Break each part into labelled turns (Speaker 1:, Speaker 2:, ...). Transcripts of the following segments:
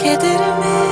Speaker 1: kederimi.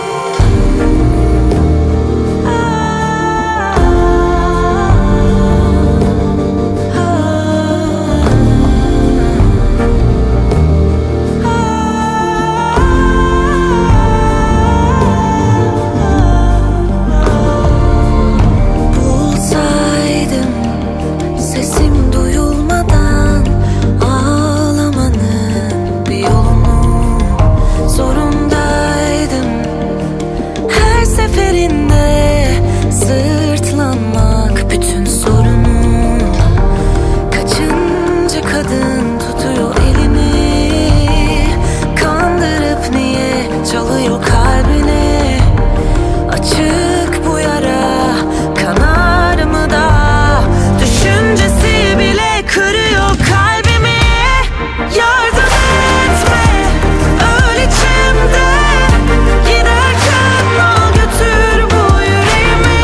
Speaker 1: Sırtlanmak bütün sorunum. Kaçıncı kadın tutuyor elini, kandırıp niye çalıyor kalbini? Açık bu yara, kanar mı da? Düşüncesi bile kırıyor kalbimi. Yardım etme, öl içimde. Giderken al götür bu yüreğimi.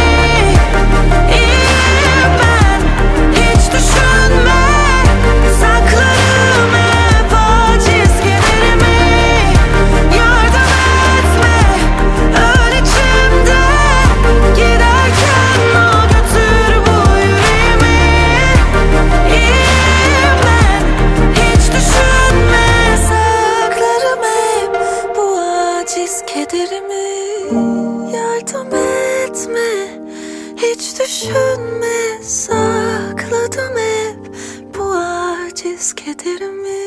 Speaker 1: İyiyim ben, hiç düşünme. Saklarım hep aciz kederimi. Yardım etme, öl içimde. Giderken al götür bu yüreğimi. İyiyim ben, hiç düşünme. Saklarım hep bu aciz kederimi. Yardım etme, hiç düşünme. Sakladım hep bu aciz kederimi.